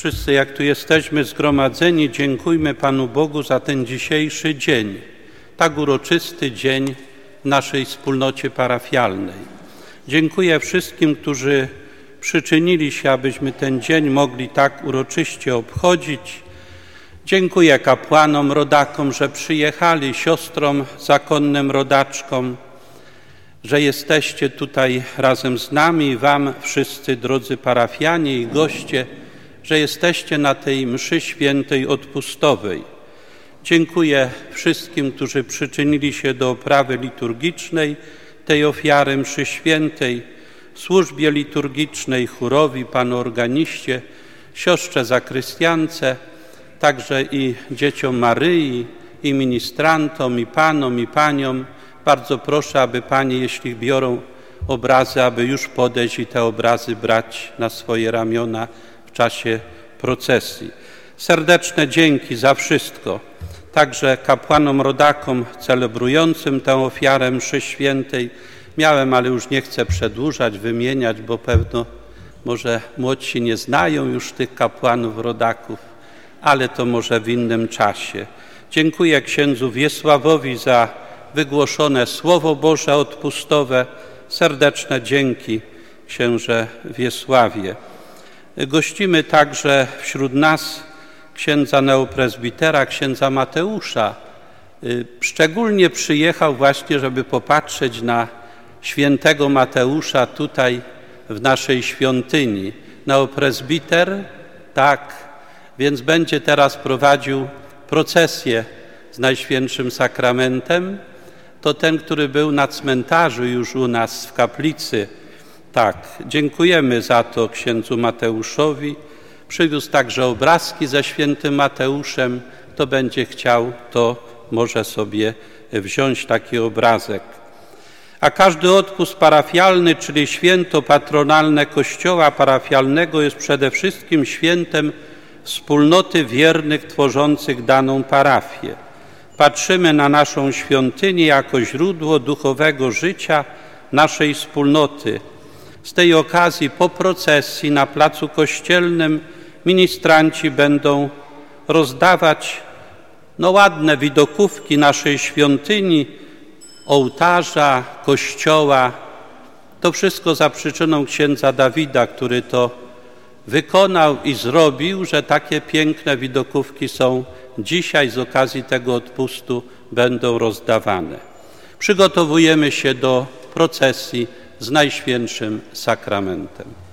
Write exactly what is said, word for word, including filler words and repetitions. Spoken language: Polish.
Wszyscy, jak tu jesteśmy zgromadzeni, dziękujmy Panu Bogu za ten dzisiejszy dzień, tak uroczysty dzień w naszej wspólnocie parafialnej. Dziękuję wszystkim, którzy przyczynili się, abyśmy ten dzień mogli tak uroczyście obchodzić. Dziękuję kapłanom, rodakom, że przyjechali, siostrom zakonnym, rodaczkom, że jesteście tutaj razem z nami i Wam wszyscy, drodzy parafianie i goście, że jesteście na tej mszy świętej odpustowej. Dziękuję wszystkim, którzy przyczynili się do oprawy liturgicznej tej ofiary mszy świętej, służbie liturgicznej, chórowi, panu organiście, siostrze zakrystiance, także i dzieciom Maryi, i ministrantom, i panom, i paniom. Bardzo proszę, aby panie, jeśli biorą obrazy, aby już podejść i te obrazy brać na swoje ramiona w czasie procesji. Serdeczne dzięki za wszystko. Także kapłanom, rodakom celebrującym tę ofiarę mszy świętej. Miałem, ale już nie chcę przedłużać, wymieniać, bo pewno może młodsi nie znają już tych kapłanów, rodaków, ale to może w innym czasie. Dziękuję księdzu Wiesławowi za wygłoszone Słowo Boże odpustowe. Serdeczne dzięki, księże Wiesławie. Gościmy także wśród nas księdza neoprezbitera, księdza Mateusza. Szczególnie przyjechał właśnie, żeby popatrzeć na świętego Mateusza tutaj w naszej świątyni. Neoprezbiter, tak, więc będzie teraz prowadził procesję z Najświętszym Sakramentem. To ten, który był na cmentarzu już u nas w kaplicy. Tak, dziękujemy za to księdzu Mateuszowi. Przywiózł także obrazki ze świętym Mateuszem. Kto będzie chciał, to może sobie wziąć taki obrazek. A każdy odpust parafialny, czyli święto patronalne Kościoła parafialnego, jest przede wszystkim świętem wspólnoty wiernych tworzących daną parafię. Patrzymy na naszą świątynię jako źródło duchowego życia naszej wspólnoty. Z tej okazji po procesji na placu kościelnym ministranci będą rozdawać no, ładne widokówki naszej świątyni, ołtarza, kościoła. To wszystko za przyczyną księdza Dawida, który to wykonał i zrobił, że takie piękne widokówki są dzisiaj z okazji tego odpustu będą rozdawane. Przygotowujemy się do procesji z Najświętszym Sakramentem.